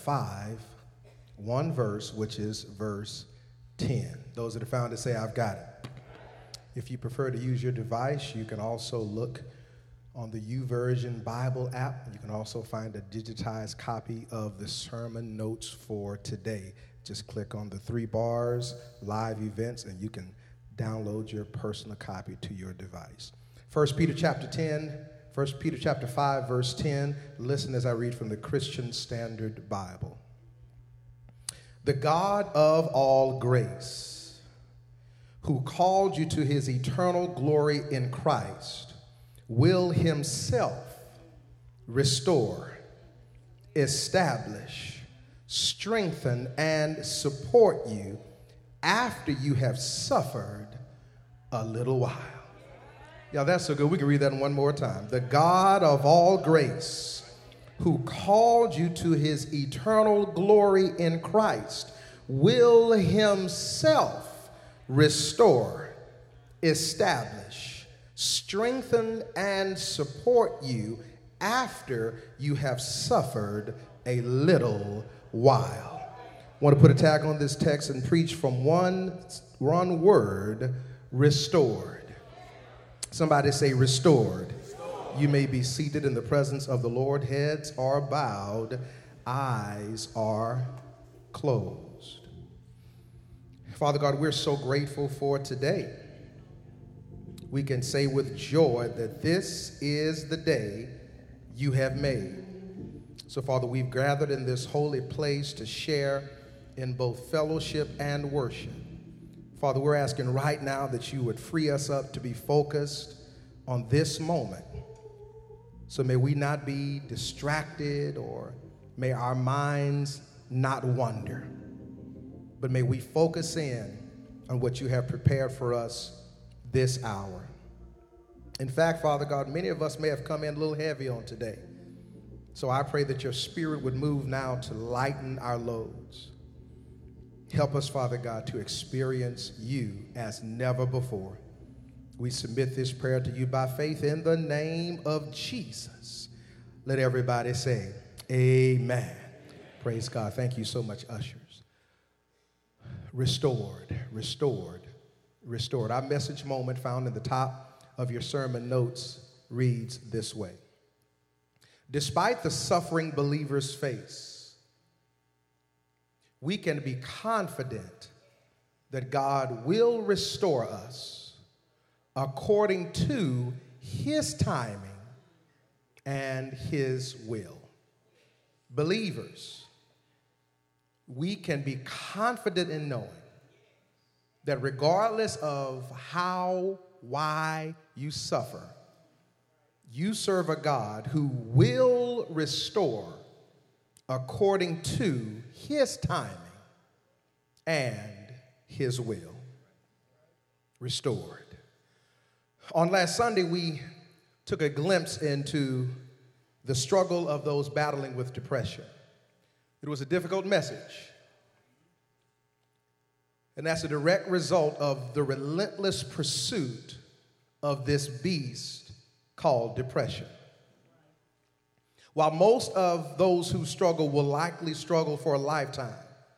5, one verse, which is verse 10. Those that are found to say, I've got it. If you prefer to use your device, you can also look on the YouVersion Bible app. You can also find a digitized copy of the sermon notes for today. Just click on the 3 bars, live events, and you can download your personal copy to your device. 1 Peter chapter 5, verse 10. Listen as I read from the Christian Standard Bible. The God of all grace, who called you to his eternal glory in Christ, will himself restore, establish, strengthen, and support you after you have suffered a little while. Yeah, that's so good. We can read that one more time. The God of all grace, who called you to his eternal glory in Christ, will himself restore, establish, strengthen, and support you after you have suffered a little while. I want to put a tag on this text and preach from one word, restored. Somebody say restored. You may be seated in the presence of the Lord. Heads are bowed, eyes are closed. Father God, we're so grateful for today. We can say with joy that this is the day you have made. So, Father, we've gathered in this holy place to share in both fellowship and worship. Father, we're asking right now that you would free us up to be focused on this moment. So may we not be distracted, or may our minds not wander, but may we focus in on what you have prepared for us this hour. In fact, Father God, many of us may have come in a little heavy on today. So I pray that your spirit would move now to lighten our loads. Help us, Father God, to experience you as never before. We submit this prayer to you by faith in the name of Jesus. Let everybody say, amen. Praise God. Thank you so much, ushers. Restored, restored, restored. Our message moment found in the top of your sermon notes reads this way. Despite the suffering believers face, we can be confident that God will restore us according to his timing and his will. Believers, we can be confident in knowing that regardless of how, why you suffer, you serve a God who will restore according to his timing and his will. Restored. On last Sunday, we took a glimpse into the struggle of those battling with depression. It was a difficult message. And that's a direct result of the relentless pursuit of this beast called depression. While most of those who struggle will likely struggle for a lifetime,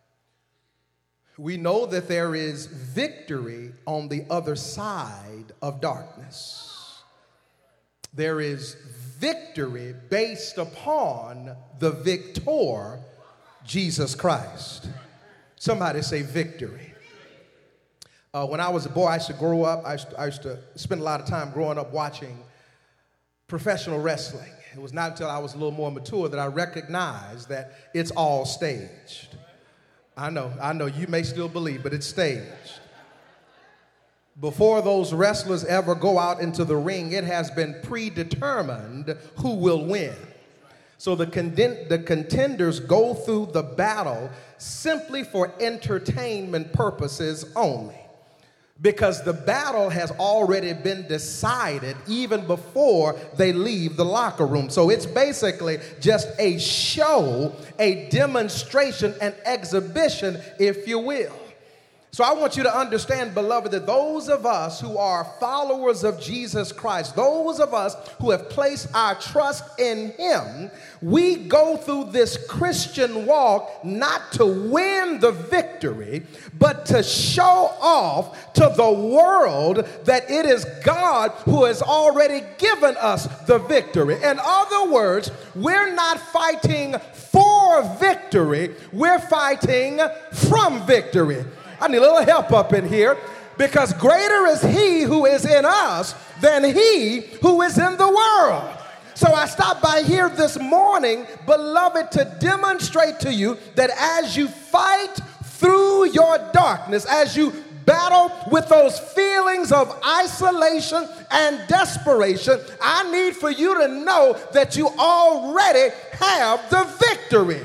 we know that there is victory on the other side of darkness. There is victory based upon the victor, Jesus Christ. Somebody say victory. When I was a boy, I used to grow up, I used to spend a lot of time growing up watching professional wrestling. It was not until I was a little more mature that I recognized that it's all staged. I know, you may still believe, but it's staged. Before those wrestlers ever go out into the ring, it has been predetermined who will win. So the contenders go through the battle simply for entertainment purposes only, because the battle has already been decided even before they leave the locker room. So it's basically just a show, a demonstration, an exhibition, if you will. So I want you to understand, beloved, that those of us who are followers of Jesus Christ, those of us who have placed our trust in him, we go through this Christian walk not to win the victory, but to show off to the world that it is God who has already given us the victory. In other words, we're not fighting for victory, we're fighting from victory. I need a little help up in here, because greater is he who is in us than he who is in the world. So I stopped by here this morning, beloved, to demonstrate to you that as you fight through your darkness, as you battle with those feelings of isolation and desperation, I need for you to know that you already have the victory.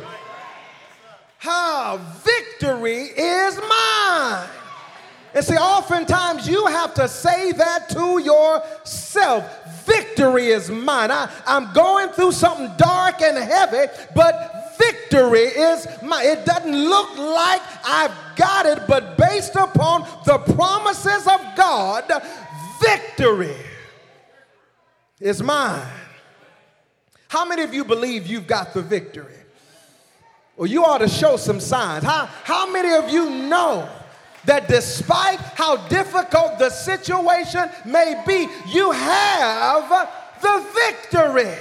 Victory is mine. And see, oftentimes you have to say that to yourself. Victory is mine. I'm going through something dark and heavy, but victory is mine. It doesn't look like I've got it, but based upon the promises of God, victory is mine. How many of you believe you've got the victory? Well, you ought to show some signs. How many of you know that despite how difficult the situation may be, you have the victory?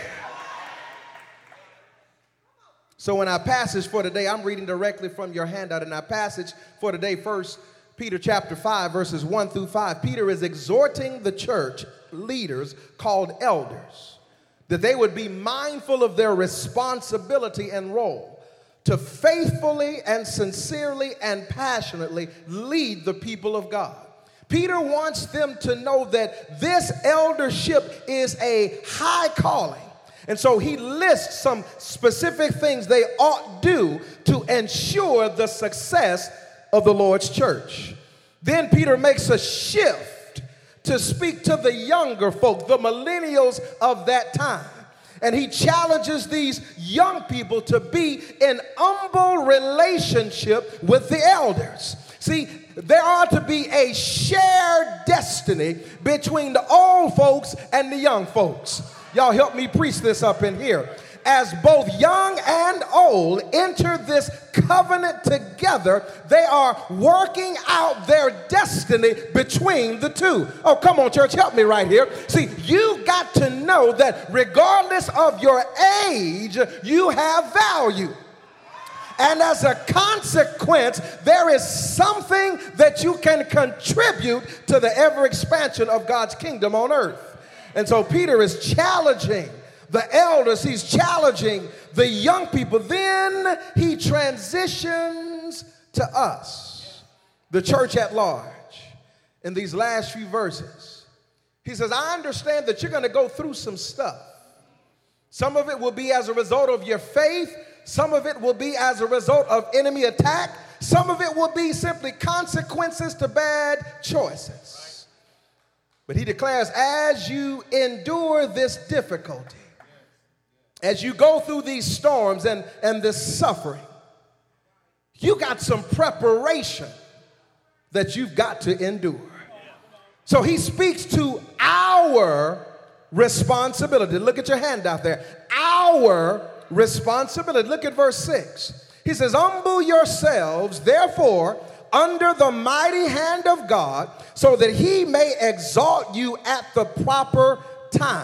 So in our passage for today, I'm reading directly from your handout. In our passage for today, 1 Peter chapter 5, verses 1 through 5, Peter is exhorting the church leaders called elders that they would be mindful of their responsibility and role to faithfully and sincerely and passionately lead the people of God. Peter wants them to know that this eldership is a high calling. And so he lists some specific things they ought do to ensure the success of the Lord's church. Then Peter makes a shift to speak to the younger folk, the millennials of that time. And he challenges these young people to be in humble relationship with the elders. See, there ought to be a shared destiny between the old folks and the young folks. Y'all help me preach this up in here. As both young and old enter this covenant together, they are working out their destiny between the two. Oh, come on, church, help me right here. See, you got to know that regardless of your age, you have value. And as a consequence, there is something that you can contribute to the ever expansion of God's kingdom on earth. And so Peter is challenging the elders, he's challenging the young people. Then he transitions to us, the church at large, in these last few verses. He says, I understand that you're going to go through some stuff. Some of it will be as a result of your faith. Some of it will be as a result of enemy attack. Some of it will be simply consequences to bad choices. But he declares, as you endure this difficulty, as you go through these storms and this suffering, you got some preparation that you've got to endure. So he speaks to our responsibility. Look at your handout there. Our responsibility. Look at verse 6. He says, humble yourselves, therefore, under the mighty hand of God, so that he may exalt you at the proper time.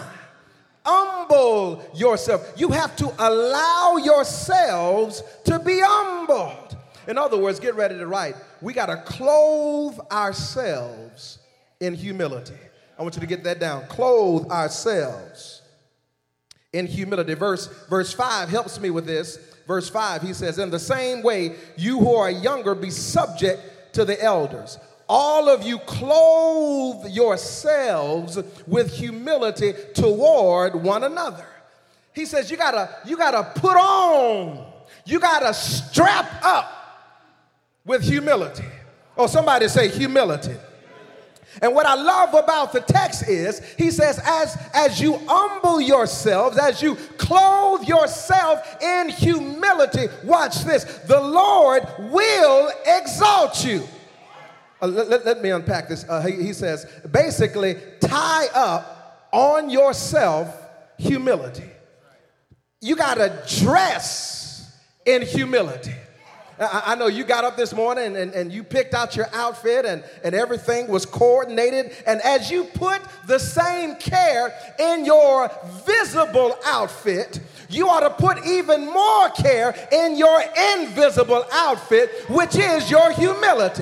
Humble yourself. You have to allow yourselves to be humbled. In other words, get ready to write. We got to clothe ourselves in humility. I want you to get that down. Clothe ourselves in humility. Verse 5 helps me with this. Verse 5, he says, in the same way, you who are younger, be subject to the elders. All of you clothe yourselves with humility toward one another. He says you gotta put on, you gotta strap up with humility. Oh, somebody say humility. And what I love about the text is, he says, as you humble yourselves, as you clothe yourself in humility, watch this, the Lord will exalt you. Let me unpack this. He says, basically, tie up on yourself humility. You got to dress in humility. I know you got up this morning and you picked out your outfit and everything was coordinated. And as you put the same care in your visible outfit, you ought to put even more care in your invisible outfit, which is your humility.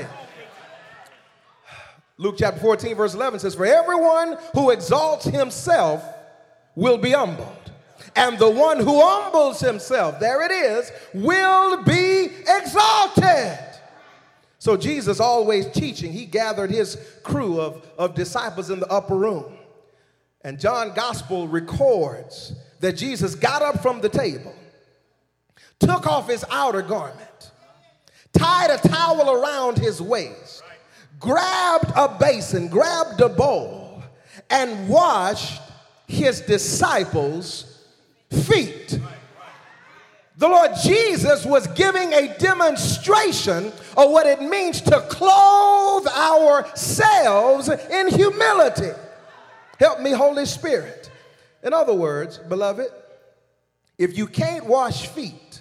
Luke chapter 14, verse 11 says, "For everyone who exalts himself will be humbled. And the one who humbles himself," there it is, "will be exalted." So Jesus, always teaching, he gathered his crew of disciples in the upper room. And John's gospel records that Jesus got up from the table, took off his outer garment, tied a towel around his waist, grabbed a basin, grabbed a bowl, and washed his disciples' feet. The Lord Jesus was giving a demonstration of what it means to clothe ourselves in humility. Help me, Holy Spirit. In other words, beloved, if you can't wash feet,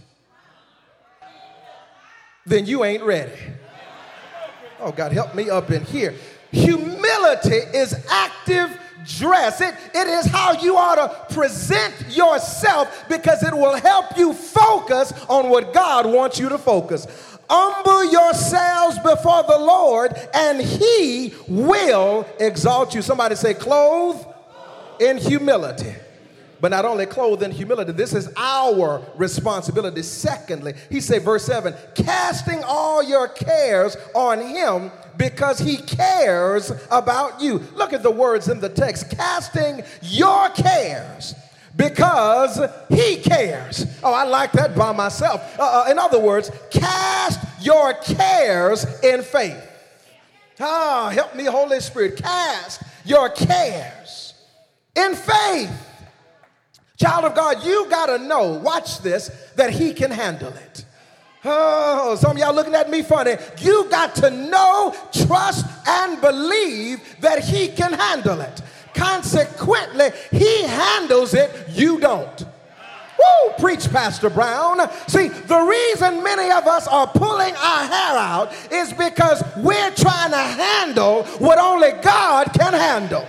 then you ain't ready. Oh, God, help me up in here. Humility is active dress. It is how you ought to present yourself, because it will help you focus on what God wants you to focus. Humble yourselves before the Lord, and he will exalt you. Somebody say, clothe in humility. But not only clothed in humility, this is our responsibility. Secondly, he said, verse 7, casting all your cares on him because he cares about you. Look at the words in the text. Casting your cares because he cares. Oh, I like that by myself. In other words, cast your cares in faith. Help me, Holy Spirit. Cast your cares in faith. Child of God, you got to know, watch this, that he can handle it. Oh, some of y'all looking at me funny. You got to know, trust, and believe that he can handle it. Consequently, he handles it, you don't. Woo, preach, Pastor Brown. See, the reason many of us are pulling our hair out is because we're trying to handle what only God can handle.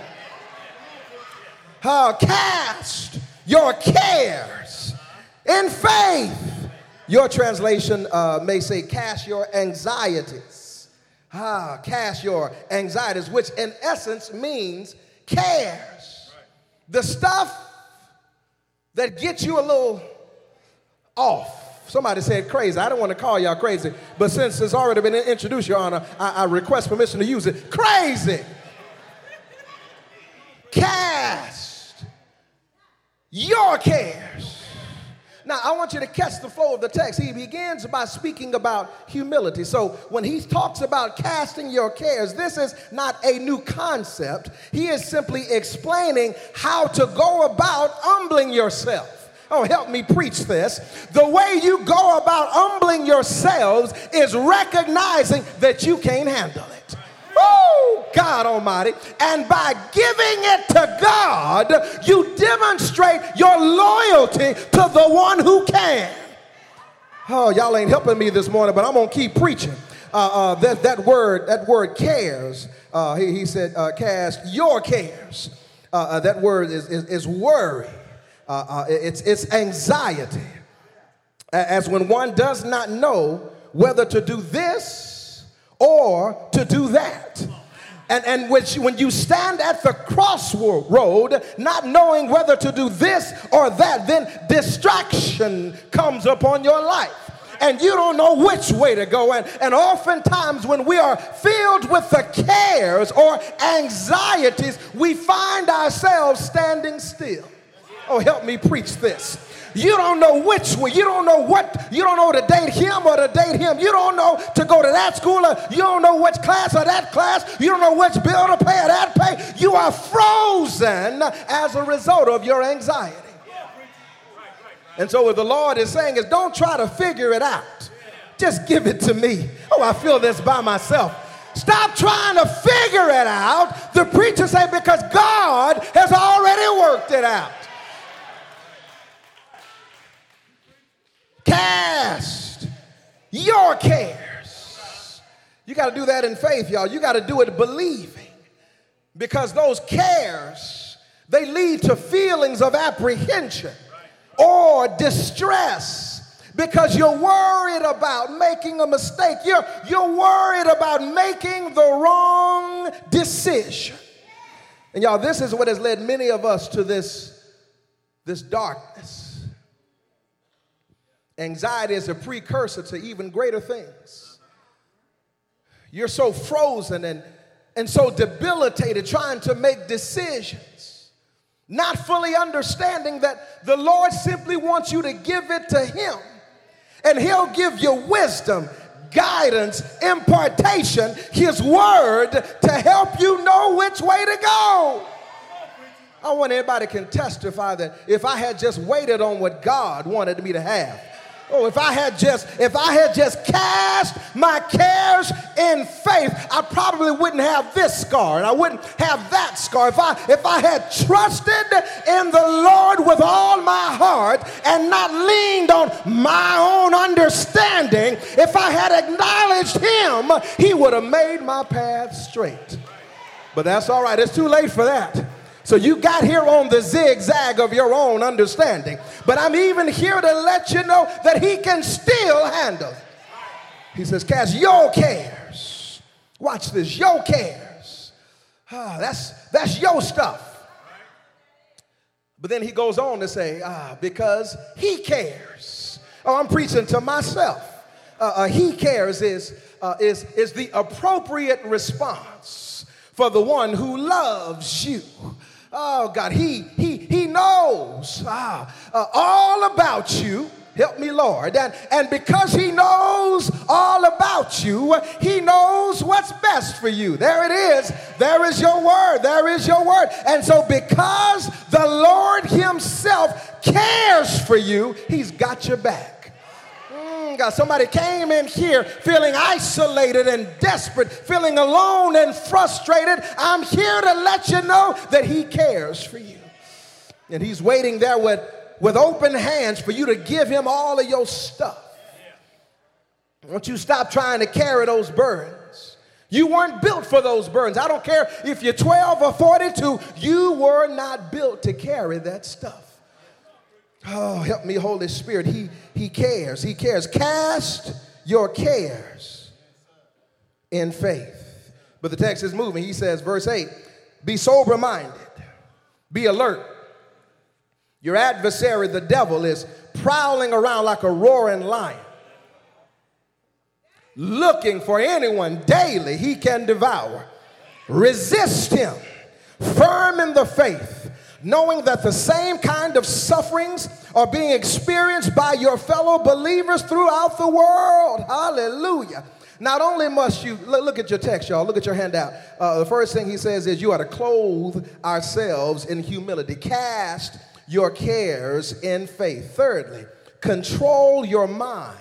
Cast your cares in faith. Your translation may say, cast your anxieties. Cast your anxieties, which in essence means cares. The stuff that gets you a little off. Somebody said crazy. I don't want to call y'all crazy, but since it's already been introduced, Your Honor, I request permission to use it. Crazy. Cast your cares. Now, I want you to catch the flow of the text. He begins by speaking about humility. So when he talks about casting your cares, this is not a new concept. He is simply explaining how to go about humbling yourself. Oh, help me preach this. The way you go about humbling yourselves is recognizing that you can't handle it. Oh, God Almighty. And by giving it to God, you demonstrate your loyalty to the one who can. Oh, y'all ain't helping me this morning, but I'm going to keep preaching. That word cares, he said, cast your cares. That word is worry. It's anxiety. As when one does not know whether to do this or to do that. And when you stand at the crossroad, not knowing whether to do this or that, then distraction comes upon your life. And you don't know which way to go. And oftentimes when we are filled with the cares or anxieties, we find ourselves standing still. Oh, help me preach this. You don't know which way. You don't know to date him or to date him. You don't know to go to that school, or you don't know which class or that class. You don't know which bill to pay or that pay. You are frozen as a result of your anxiety. And so what the Lord is saying is, don't try to figure it out. Just give it to me. Oh, I feel this by myself. Stop trying to figure it out. The preacher say, because God has already worked it out. Cast your cares. You got to do that in faith, y'all. You got to do it believing. Because those cares, they lead to feelings of apprehension or distress. Because you're worried about making a mistake. You're worried about making the wrong decision. And y'all, this is what has led many of us to this darkness. Anxiety is a precursor to even greater things. You're so frozen and so debilitated trying to make decisions, not fully understanding that the Lord simply wants you to give it to him. And he'll give you wisdom, guidance, impartation, his word to help you know which way to go. I want everybody can testify that if I had just waited on what God wanted me to have, if I had just cast my cares in faith, I probably wouldn't have this scar and I wouldn't have that scar. If I had trusted in the Lord with all my heart and not leaned on my own understanding, if I had acknowledged him, he would have made my path straight. But that's all right. It's too late for that. So you got here on the zigzag of your own understanding. But I'm even here to let you know that he can still handle it. He says, cast your cares. Watch this, your cares. That's your stuff. But then he goes on to say, because he cares. Oh, I'm preaching to myself. He cares is the appropriate response for the one who loves you. Oh, God, he knows all about you. Help me, Lord. And because he knows all about you, he knows what's best for you. There it is. There is your word. There is your word. And so because the Lord himself cares for you, he's got your back. God, somebody came in here feeling isolated and desperate, feeling alone and frustrated. I'm here to let you know that he cares for you. And he's waiting there with open hands for you to give him all of your stuff. Don't you stop trying to carry those burdens. You weren't built for those burdens. I don't care if you're 12 or 42, you were not built to carry that stuff. Oh, help me, Holy Spirit. He cares. He cares. Cast your cares in faith. But the text is moving. He says, verse 8, be sober-minded. Be alert. Your adversary, the devil, is prowling around like a roaring lion, looking for anyone daily he can devour. Resist him, firm in the faith, knowing that the same kind of sufferings are being experienced by your fellow believers throughout the world. Hallelujah. Not only must you, look at your text, y'all. Look at your handout. The first thing he says is you are to clothe ourselves in humility. Cast your cares in faith. Thirdly, control your mind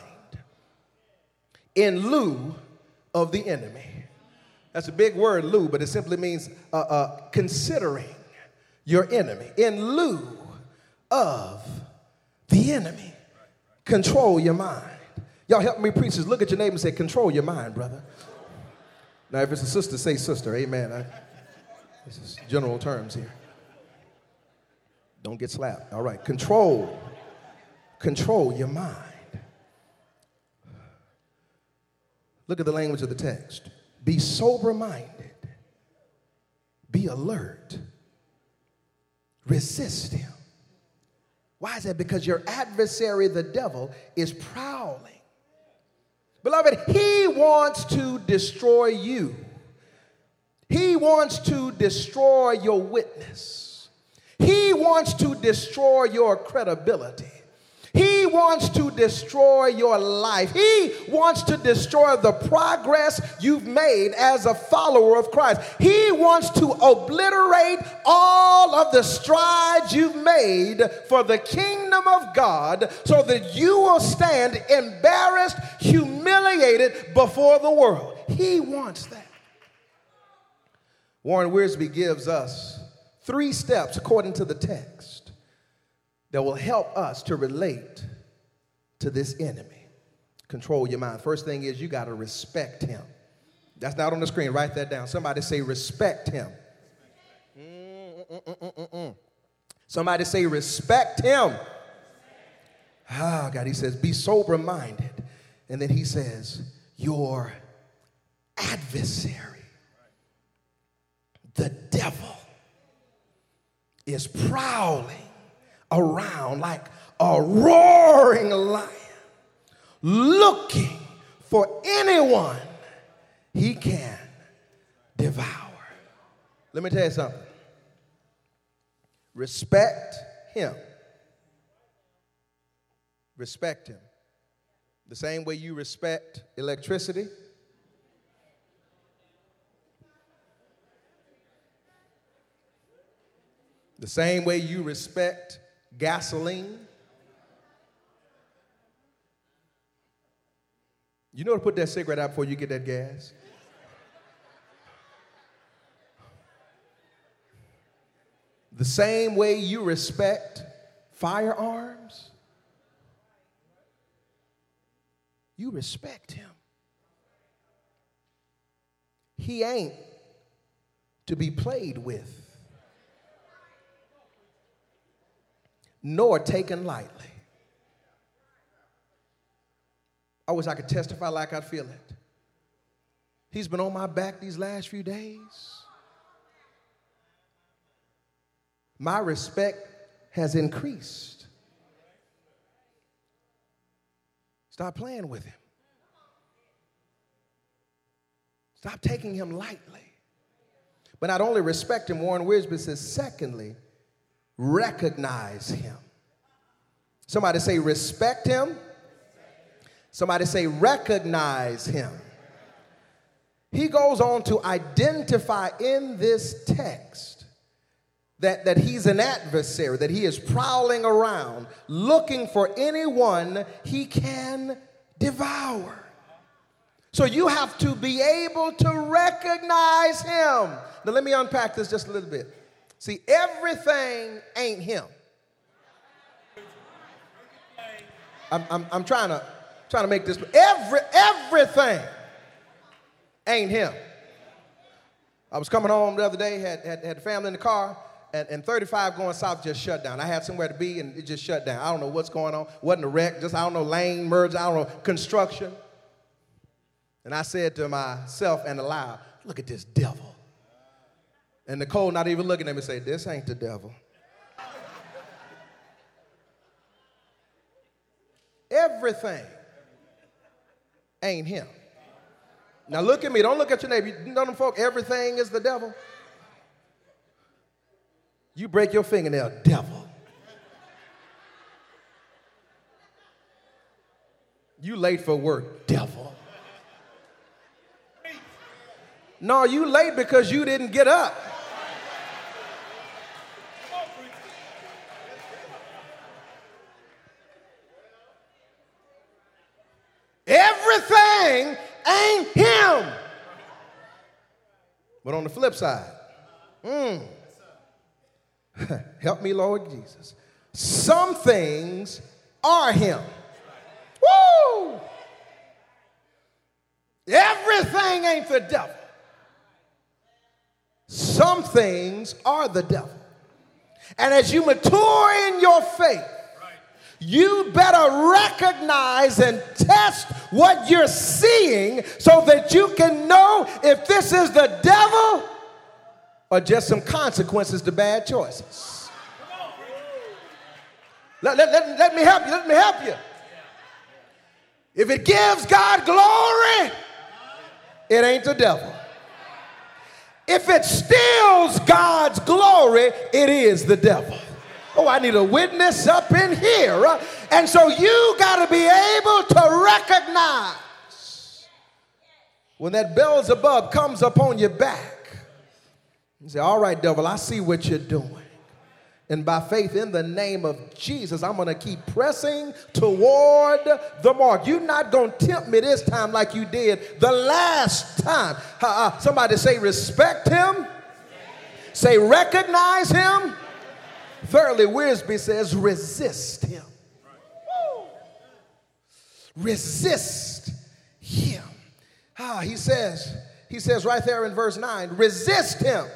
in lieu of the enemy. That's a big word, lieu, but it simply means considering your enemy. In lieu of the enemy, control your mind. Y'all help me, preachers. Look at your neighbor and say, control your mind, brother. Now, if it's a sister, say sister. Amen. This is general terms here. Don't get slapped. All right. Control your mind. Look at the language of the text. Be sober-minded. Be alert. Resist him. Why is that? Because your adversary, the devil, is prowling. Beloved, he wants to destroy you. He wants to destroy your witness. He wants to destroy your credibility. He wants to destroy your life. He wants to destroy the progress you've made as a follower of Christ. He wants to obliterate all of the strides you've made for the kingdom of God so that you will stand embarrassed, humiliated before the world. He wants that. Warren Wiersbe gives us 3 steps, according to the text, that will help us to relate to this enemy. Control your mind. First thing is you got to respect him. That's not on the screen. Write that down. Somebody say respect him. Somebody say respect him. Ah, God, he says be sober-minded. And then he says your adversary, the devil, is prowling around like a roaring lion, looking for anyone he can devour. Let me tell you something. Respect him. Respect him. The same way you respect electricity, the same way you respect gasoline. You know to put that cigarette out before you get that gas. The same way you respect firearms, you respect him. He ain't to be played with, nor taken lightly. I wish I could testify like I feel it. He's been on my back these last few days. My respect has increased. Stop playing with him. Stop taking him lightly. But not only respect him, Warren Wiersbe says, secondly, recognize him. Somebody say respect him. Somebody say recognize him. He goes on to identify in this text that he's an adversary, that he is prowling around looking for anyone he can devour. So you have to be able to recognize him. Now let me unpack this just a little bit. See, everything ain't him. I'm trying to make this. Everything ain't him. I was coming home the other day, had the family in the car, and 35 going south just shut down. I had somewhere to be, and it just shut down. I don't know what's going on. Wasn't a wreck, just, I don't know, lane merge, I don't know, construction. And I said to myself and aloud, look at this devil. And Nicole not even looking at me say, this ain't the devil. Everything ain't him. Now look at me. Don't look at your neighbor. You know them folk, everything is the devil. You break your fingernail, devil. You late for work, devil. No, you late because you didn't get up. Everything ain't him. But on the flip side, help me, Lord Jesus. Some things are him. Woo! Everything ain't the devil. Some things are the devil. And as you mature in your faith, you better recognize and test what you're seeing so that you can know if this is the devil or just some consequences to bad choices. Let me help you. Let me help you. If it gives God glory, it ain't the devil. If it steals God's glory, it is the devil. Oh, I need a witness up in here. And so you got to be able to recognize when that Beelzebub comes upon your back. You say, all right, devil, I see what you're doing. And by faith in the name of Jesus, I'm going to keep pressing toward the mark. You're not going to tempt me this time like you did the last time. Somebody say, respect him. Say, recognize him. Thirdly, Wiersbe says, resist him. Resist him. He says right there in verse 9, resist him,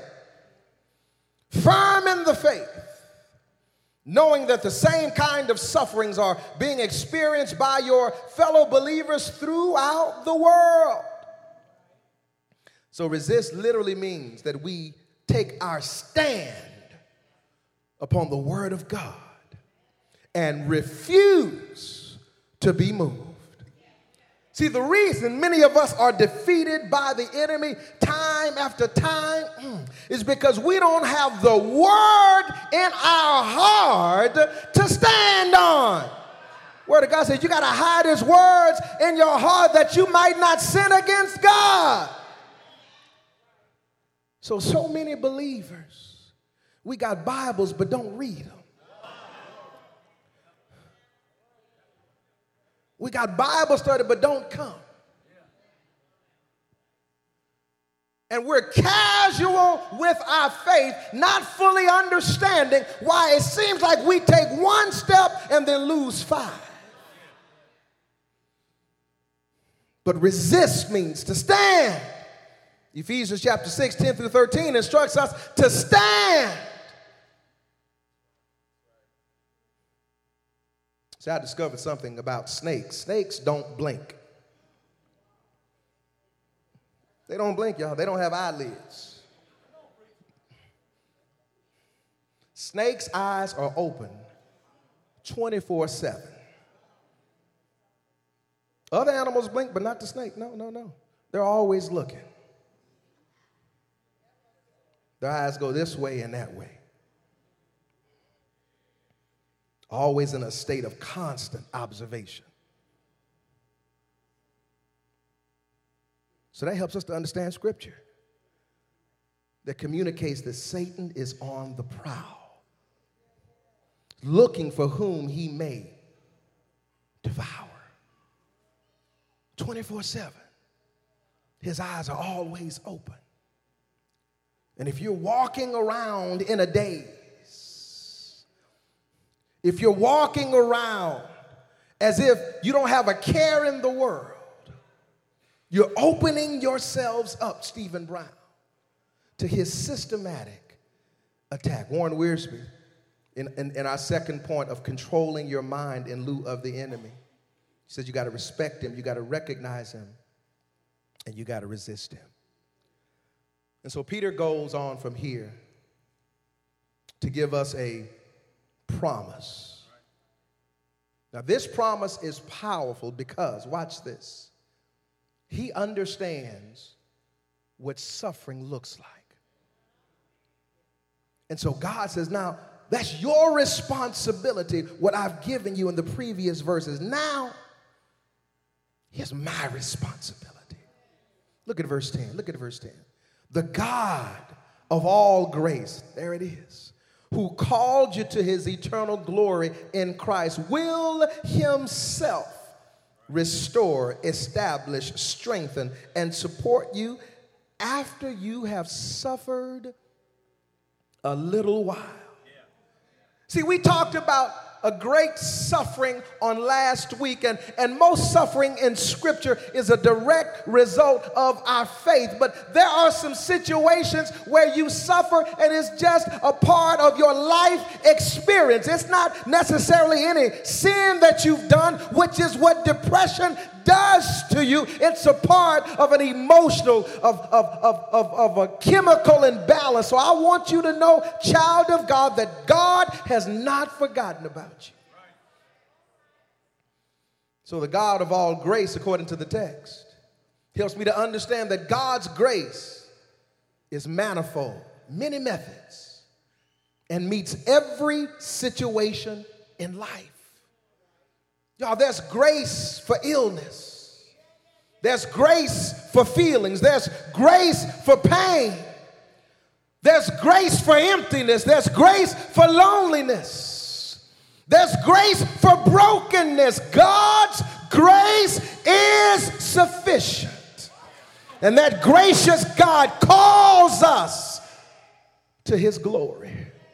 firm in the faith, knowing that the same kind of sufferings are being experienced by your fellow believers throughout the world. So resist literally means that we take our stand upon the word of God and refuse to be moved. See, the reason many of us are defeated by the enemy time after time is because we don't have the word in our heart to stand on. Word of God says you got to hide his words in your heart that you might not sin against God. So many believers, we got Bibles but don't read them. We got Bible study, but don't come. And we're casual with our faith, not fully understanding why it seems like we take one step and then lose 5. But resist means to stand. Ephesians chapter 6, 10 through 13 instructs us to stand. See, I discovered something about snakes. Snakes don't blink. They don't blink, y'all. They don't have eyelids. Snakes' eyes are open 24/7. Other animals blink, but not the snake. No. They're always looking. Their eyes go this way and that way. Always in a state of constant observation. So that helps us to understand Scripture that communicates that Satan is on the prowl, looking for whom he may devour. 24/7. His eyes are always open. And if you're walking around in a daze, if you're walking around as if you don't have a care in the world, you're opening yourselves up, Stephen Brown, to his systematic attack. Warren Wiersbe, in our second point of controlling your mind in lieu of the enemy, he says you got to respect him, you got to recognize him, and you got to resist him. And so Peter goes on from here to give us a promise. Now, this promise is powerful because, watch this, he understands what suffering looks like. And so God says, now, that's your responsibility, what I've given you in the previous verses. Now, here's my responsibility. Look at verse 10. Look at verse 10. The God of all grace, there it is, who called you to his eternal glory in Christ, will himself restore, establish, strengthen, and support you after you have suffered a little while. See, we talked about a great suffering on last week, and most suffering in Scripture is a direct result of our faith. But there are some situations where you suffer and it's just a part of your life experience. It's not necessarily any sin that you've done, which is what depression does to you. It's a part of an emotional, of a chemical imbalance. So I want you to know, child of God, that God has not forgotten about you. So the God of all grace, according to the text, helps me to understand that God's grace is manifold, many methods, and meets every situation in life. Y'all, there's grace for illness. There's grace for feelings. There's grace for pain. There's grace for emptiness. There's grace for loneliness. There's grace for brokenness. God's grace is sufficient. And that gracious God calls us to his glory.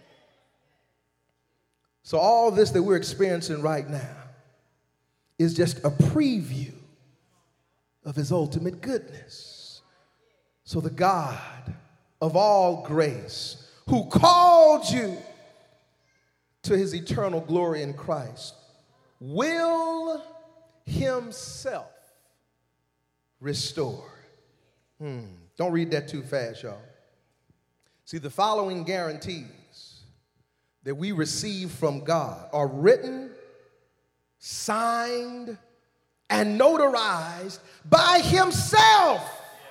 So all this that we're experiencing right now is just a preview of his ultimate goodness. So the God of all grace, who called you to his eternal glory in Christ, will himself restore. Don't read that too fast, y'all. See, the following guarantees that we receive from God are written, signed, and notarized by himself.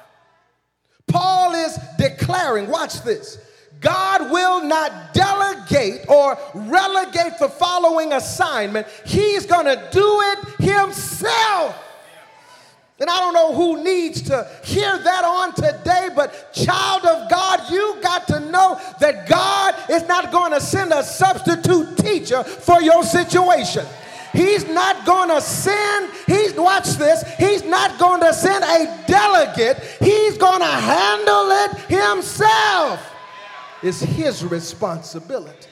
Paul is declaring, watch this, God will not delegate or relegate the following assignment. He's going to do it himself. And I don't know who needs to hear that on today, but child of God, you got to know that God is not going to send a substitute teacher for your situation. He's not going to send, watch this, he's not going to send a delegate. He's going to handle it himself. It's his responsibility.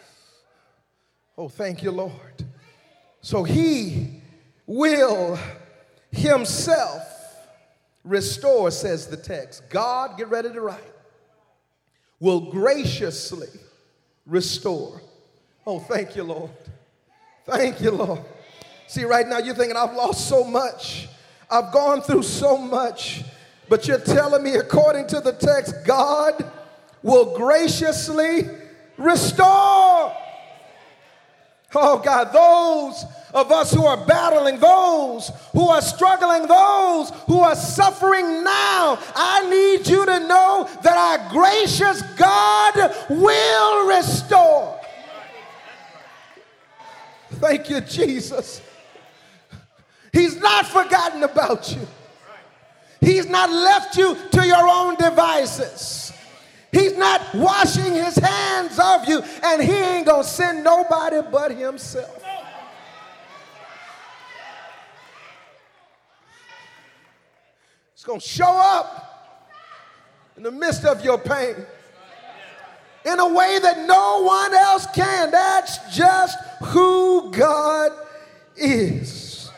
Oh, thank you, Lord. So he will himself restore, says the text. God, get ready to write, will graciously restore. Oh, thank you, Lord. Thank you, Lord. See, right now you're thinking, I've lost so much. I've gone through so much. But you're telling me, according to the text, God will graciously restore. Oh, God, those of us who are battling, those who are struggling, those who are suffering now, I need you to know that our gracious God will restore. Thank you, Jesus. He's not forgotten about you. He's not left you to your own devices. He's not washing his hands of you, and he ain't gonna send nobody but himself. It's gonna show up in the midst of your pain in a way that no one else can. That's just who God is.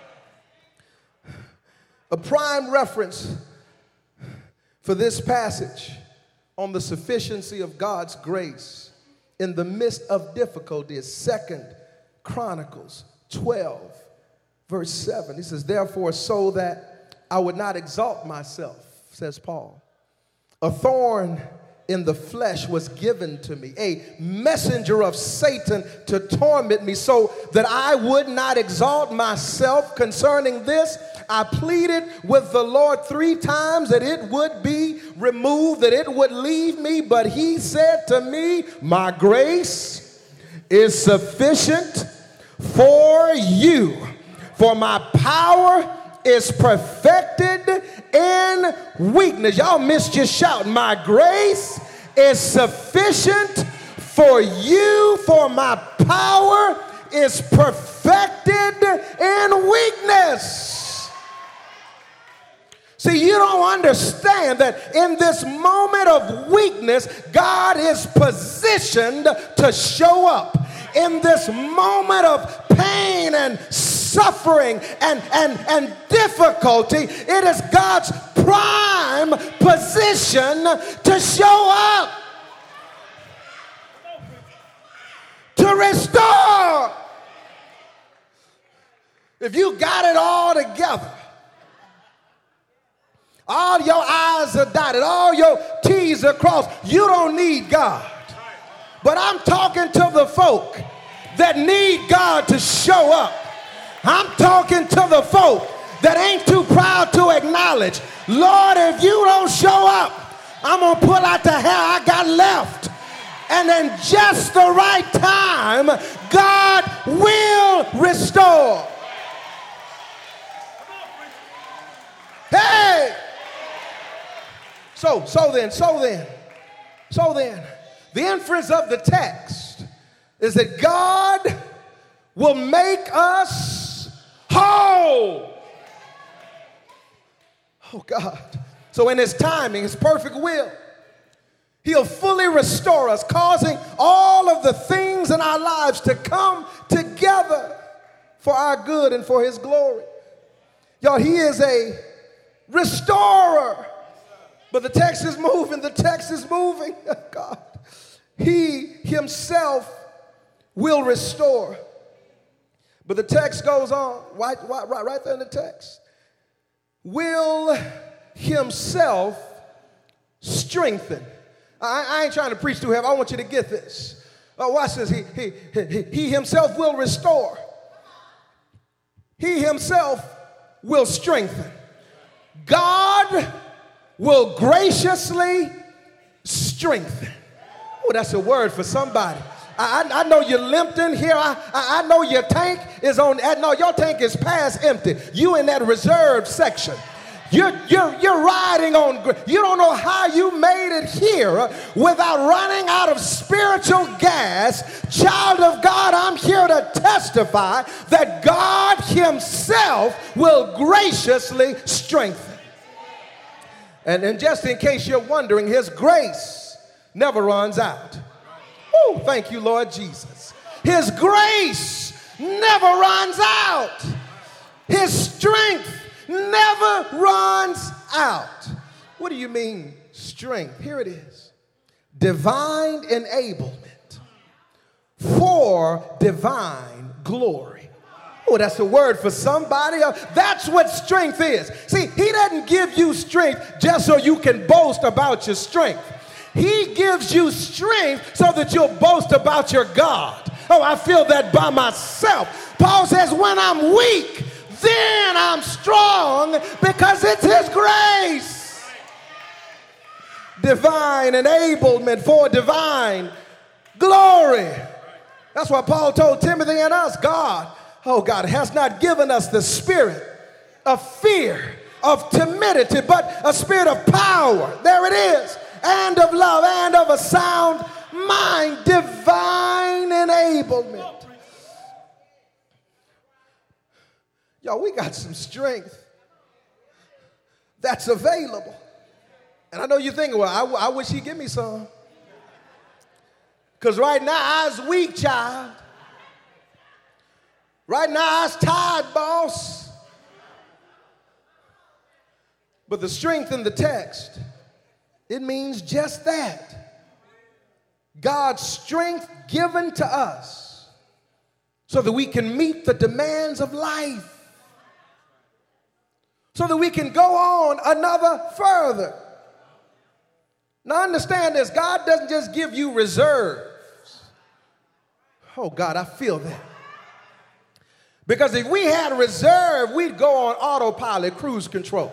A prime reference for this passage on the sufficiency of God's grace in the midst of difficulty is 2 Chronicles 12, verse 7. He says, therefore, so that I would not exalt myself, says Paul, a thorn in the flesh was given to me, a messenger of Satan to torment me, so that I would not exalt myself. Concerning this, I pleaded with the Lord 3 times that it would be removed, that it would leave me. But he said to me, my grace is sufficient for you, for my power is perfected in weakness. Y'all missed your shout. My grace is sufficient for you, for my power is perfected in weakness. See, you don't understand that in this moment of weakness, God is positioned to show up. In this moment of pain and suffering and difficulty, it is God's prime position to show up, to restore. If you got it all together, all your I's are dotted, all your T's are crossed, you don't need God. But I'm talking to the folk that need God to show up. I'm talking to the folk that ain't too proud to acknowledge, Lord, if you don't show up, I'm going to pull out the hair I got left. And in just the right time, God will restore. Hey! So then, the inference of the text is that God will make us whole. Oh, God. So in his timing, his perfect will, He'll fully restore us, causing all of the things in our lives to come together for our good and for his glory. Y'all, he is a restorer. But the text is moving. The text is moving. God. He himself will restore. But the text goes on, right there in the text. Will himself strengthen. I ain't trying to preach too heavy. I want you to get this. Watch this. He himself will restore. He himself will strengthen. God will graciously strengthen. Oh, that's a word for somebody. I know you limped in here. I know your tank is on. No, your tank is past empty. You in that reserve section. You're riding on. You don't know how you made it here without running out of spiritual gas. Child of God, I'm here to testify that God himself will graciously strengthen. And just in case you're wondering, his grace never runs out. Oh, thank you, Lord Jesus. His grace never runs out. His strength never runs out. What do you mean strength? Here it is. Divine enablement for divine glory. Oh, that's a word for somebody. That's what strength is. See, he doesn't give you strength just so you can boast about your strength. He gives you strength so that you'll boast about your God. Oh, I feel that by myself. Paul says, when I'm weak, then I'm strong because it's his grace. Divine enablement for divine glory. That's why Paul told Timothy and us, God has not given us the spirit of fear, of timidity, but a spirit of power. There it is. And of love and of a sound mind. Divine enablement. Y'all, we got some strength that's available. And I know you're thinking, well, I wish he'd give me some. Because right now, I's weak, child. Right now, I's tired, boss. But the strength in the text, it means just that. God's strength given to us so that we can meet the demands of life. So that we can go on another further. Now understand this, God doesn't just give you reserves. Oh God, I feel that. Because if we had reserve, we'd go on autopilot, cruise control.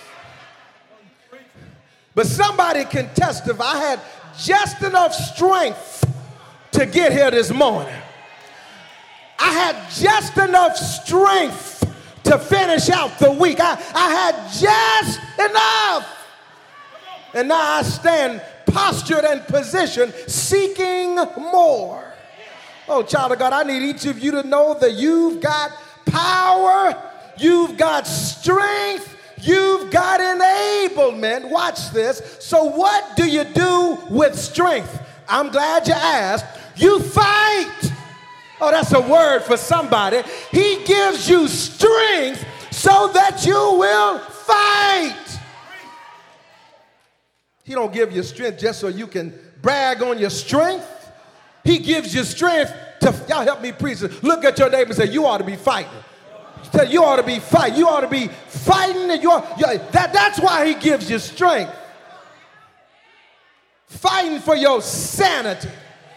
But somebody can testify, I had just enough strength to get here this morning. I had just enough strength to finish out the week. I had just enough. And now I stand postured and positioned, seeking more. Oh, child of God, I need each of you to know that you've got power, you've got strength, you've got enablement. Watch this. So what do you do with strength? I'm glad you asked. You fight. Oh, that's a word for somebody. He gives you strength so that you will fight. He don't give you strength just so you can brag on your strength. He gives you strength to, y'all help me preach. Look at your neighbor and say, you ought to be fighting. Say, you ought to be fighting. You ought to be fighting. And that's why he gives you strength. Fighting for your sanity.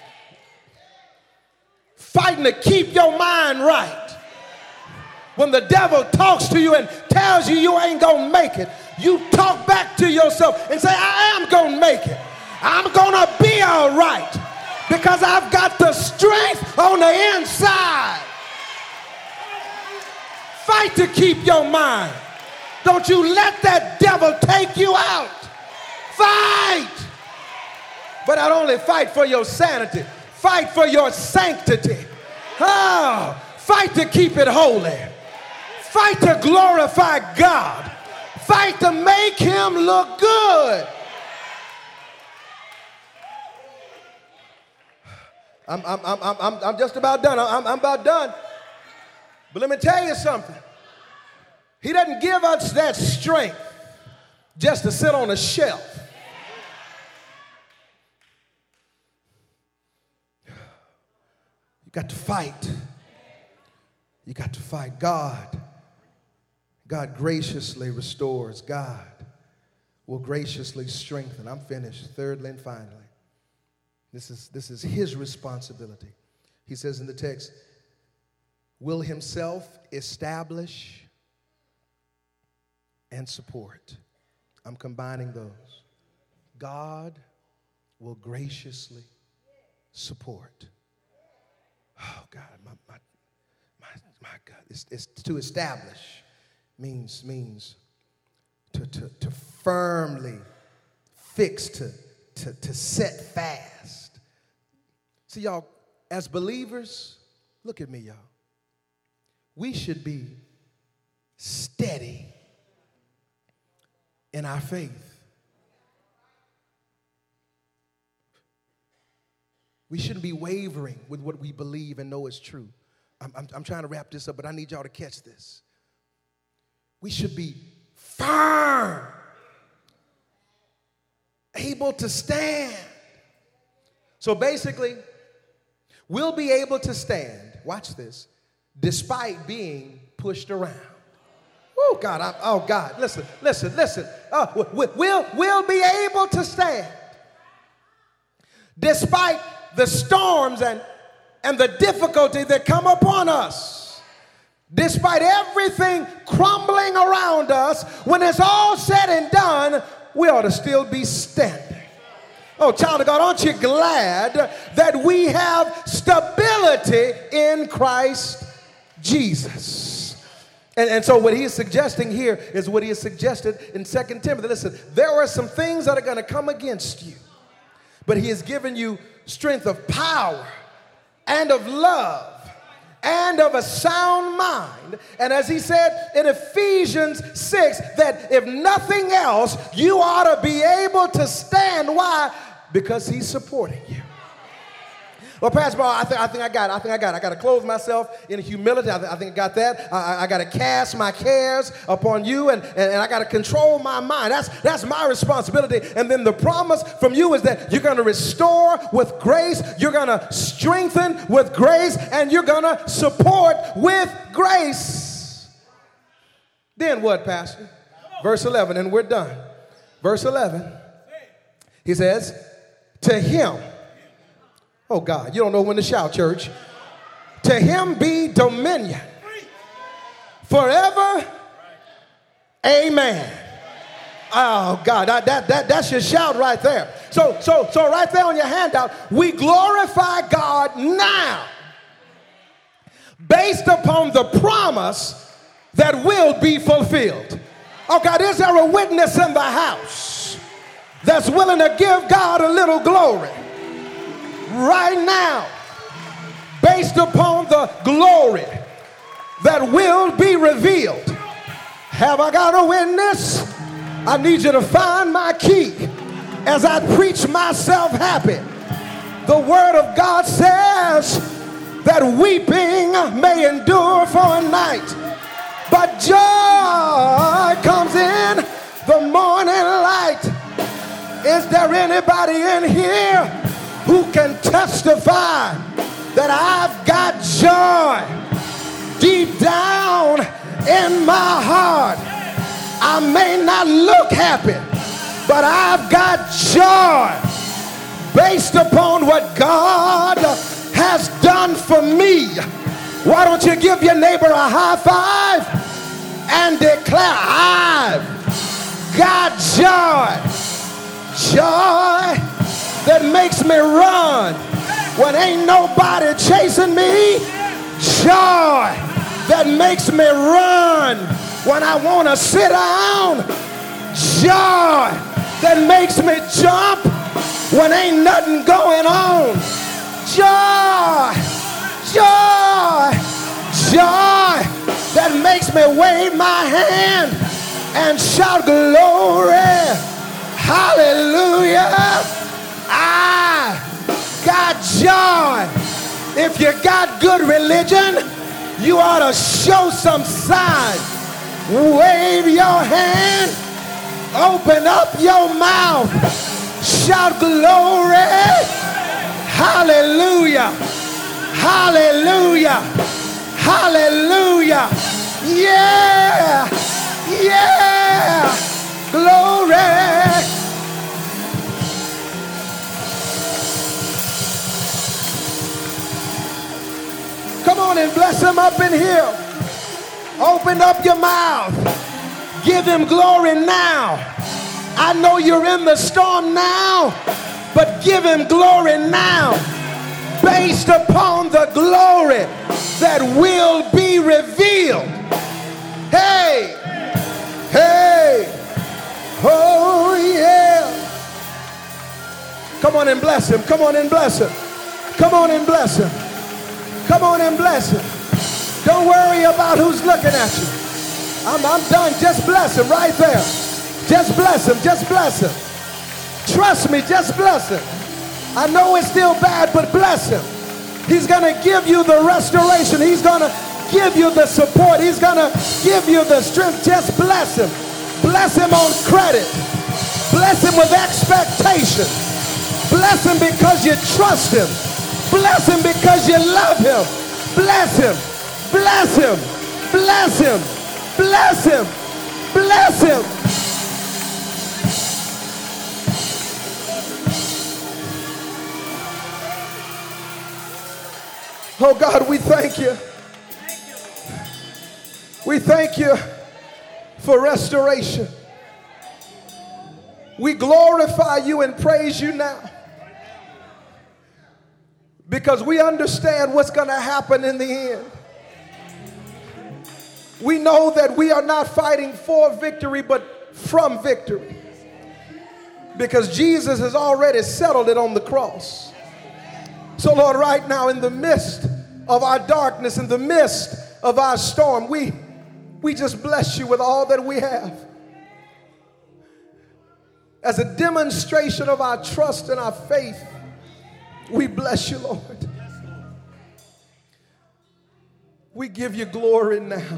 Fighting to keep your mind right. When the devil talks to you and tells you you ain't gonna make it, you talk back to yourself and say, I am gonna make it. I'm gonna be all right because I've got the strength on the inside. Fight to keep your mind. Don't you let that devil take you out. Fight. But not only fight for your sanity, fight for your sanctity. Oh, fight to keep it holy. Fight to glorify God. Fight to make him look good. I'm just about done. I'm about done. But let me tell you something. He doesn't give us that strength just to sit on a shelf. You got to fight. You got to fight. God graciously restores. God will graciously strengthen. I'm finished. Thirdly and finally, this is his responsibility. He says in the text, will himself establish and support. I'm combining those. God will graciously support. Oh God, my God. It's to establish means to firmly fix, to set fast. See, y'all, as believers, look at me, y'all. We should be steady in our faith. We shouldn't be wavering with what we believe and know is true. I'm trying to wrap this up, but I need y'all to catch this. We should be firm, able to stand. So basically, we'll be able to stand, watch this, despite being pushed around. Oh, God, God, listen. We'll be able to stand despite the storms and the difficulty that come upon us. Despite everything crumbling around us, when it's all said and done, we ought to still be standing. Oh, child of God, aren't you glad that we have stability in Christ Jesus? And so what he is suggesting here is what he has suggested in 2 Timothy. Listen, there are some things that are going to come against you, but he has given you strength of power and of love and of a sound mind. And as he said in Ephesians 6, that if nothing else, you ought to be able to stand. Why? Because he's supporting you. Well, Pastor Paul, I think I got it. I got to clothe myself in humility. I think I got that. I got to cast my cares upon you, and I got to control my mind. That's my responsibility. And then the promise from you is that you're going to restore with grace, you're going to strengthen with grace, and you're going to support with grace. Then what, Pastor? Verse 11, and we're done. Verse 11, he says, to him. Oh, God, you don't know when to shout, church. To him be dominion forever. Amen. Oh, God, that's your shout right there. So right there on your handout, we glorify God now based upon the promise that will be fulfilled. Oh, God, is there a witness in the house that's willing to give God a little glory right now, based upon the glory that will be revealed? Have I got a witness? I need you to find my key as I preach myself happy. The word of God says that weeping may endure for a night, but joy comes in the morning light. Is there anybody in here who can testify that I've got joy deep down in my heart? I may not look happy, but I've got joy based upon what God has done for me. Why don't you give your neighbor a high five and declare, I've got joy. Joy that makes me run when ain't nobody chasing me. Joy that makes me run when I want to sit down. Joy that makes me jump when ain't nothing going on. Joy, joy, joy that makes me wave my hand and shout glory, hallelujah. I got joy If you got good religion, you ought to show some sign. Wave your hand. Open up your mouth. Shout glory. Hallelujah. Hallelujah. Hallelujah. Yeah. Yeah. Glory. Come on and bless him up in here. Open up your mouth. Give him glory now. I know you're in the storm now, but give him glory now. Based upon the glory that will be revealed. Hey, hey, oh yeah. Come on and bless him. Come on and bless him. Come on and bless him. Come on and bless him. Don't worry about who's looking at you. I'm done. Just bless him right there. Just bless him. Just bless him. Trust me, just bless him. I know it's still bad, but bless him. He's going to give you the restoration. He's going to give you the support. He's going to give you the strength. Just bless him. Bless him on credit. Bless him with expectation. Bless him because you trust him. Bless him because you love him. Bless him. Bless him. Bless him. Bless him. Bless him. Oh God, we thank you. We thank you for restoration. We glorify you and praise you now, because we understand what's going to happen in the end. We know that we are not fighting for victory, but from victory, because Jesus has already settled it on the cross. So Lord, right now, in the midst of our darkness, in the midst of our storm, we just bless you with all that we have. As a demonstration of our trust and our faith, we bless you, Lord. We give you glory now,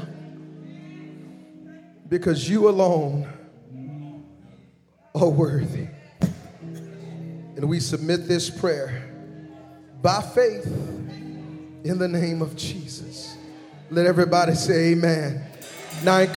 because you alone are worthy. And we submit this prayer by faith in the name of Jesus. Let everybody say amen. Now,